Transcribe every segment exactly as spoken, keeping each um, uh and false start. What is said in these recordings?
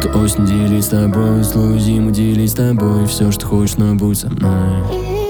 Эту осень делить с тобой, злую зиму делить с тобой. Все, что хочешь, но будь со мной.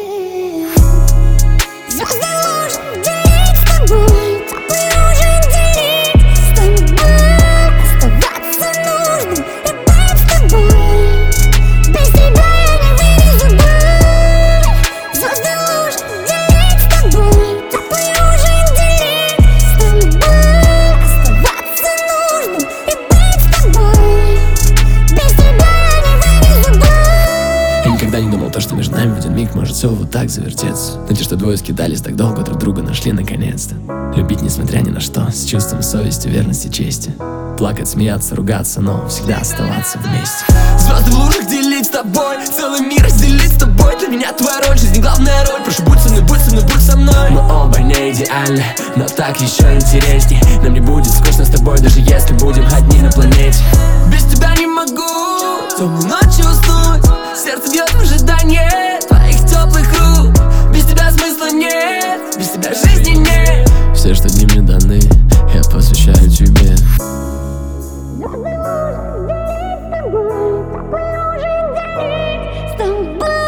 Звезды ложь делить с тобой, тобой уже делить с тобой. Оставаться нужным и быть с тобой. Без тебя я не вывезу боль. Звезды ложь делить с тобой, тобой уже делить с тобой. Оставаться нужным и быть с тобой. Без тебя я не вывезу боль. Я никогда не думал то, что между нами в один миг может все вот так завертеться. Но те, что двое скитались так долго, друг друга нашли наконец-то. Любить несмотря ни на что, с чувством совести, верности, чести. Плакать, смеяться, ругаться, но всегда оставаться вместе. Звезды в лужах делить с тобой, целый мир разделить с тобой. Для меня твоя роль, жизни главная роль. Прошу, будь со мной, будь со мной, будь со мной. Мы оба не идеальны, но так еще интересней. Нам не будет скучно с тобой, даже если будем одни на планете. Без тебя не могу темной ночью уснуть. Сердце бьет в ожидании твоих теплых рук. Без тебя смысла нет, без тебя жизни нет. Все, что дни мне даны, я посвящаю тебе.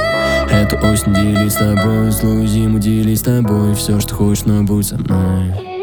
Эту осень делить с тобой, злую зиму делить с тобой. Все, что хочешь, но будь со мной.